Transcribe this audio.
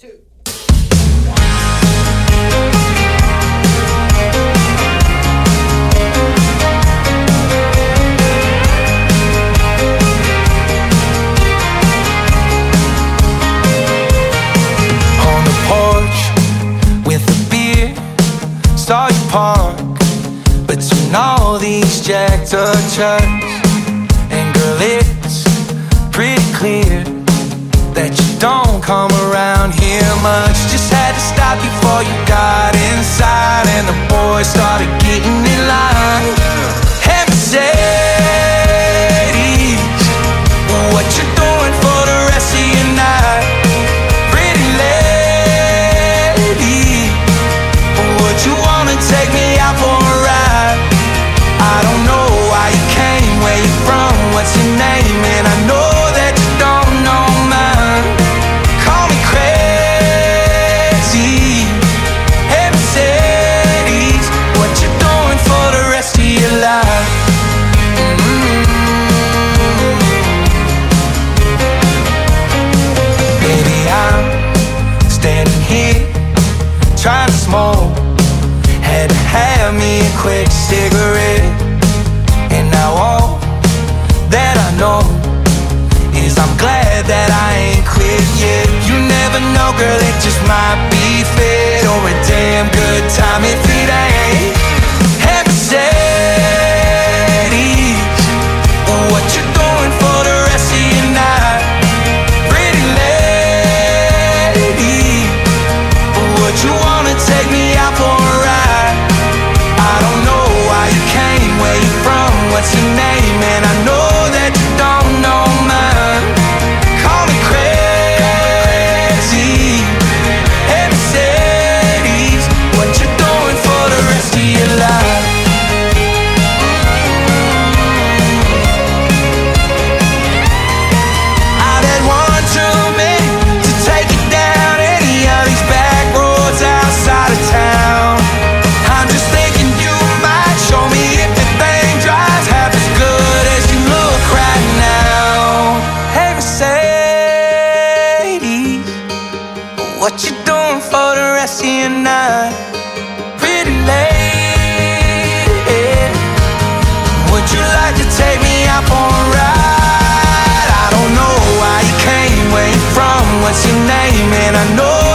2. On the porch with a beer, saw you park between all these jacked up trucks. And girl, it's pretty clear that you don't come around here much. Just had to stop you before you got inside, and the boys started getting in line. Hey Mercedes, what you doing for the rest of your night? Pretty lady, would you wanna take me out for a ride? I don't know why you came, where you from, what's your name, and I know that you don't know mine. Call me crazy. Hey Mercedes, what you doing for the rest of your life? Baby, I'm standing here trying to smoke. Had to have me a quick cigarette, and now all that I know is I'm glad that I ain't quit yet. You never know, girl, it just might be fate or a damn good time if it ain't. Hey Mercedes, what you doing for the rest of your night? Pretty lady, would you wanna take me out for a ride? I don't know why you came, where you from, what's your name, and I know that you don't know mine. Call me crazy. Hey Mercedes, what you doing for the rest of your life? I've had one too many to take it down any of these back roads outside of town. I'm just thinking you might show me if the thing drives half as good as you look right now. Hey Mercedes, what you doing for the rest of your night? Pretty lady, would you like to take me out for a ride? I don't know why you came, where you from, what's your name, and I know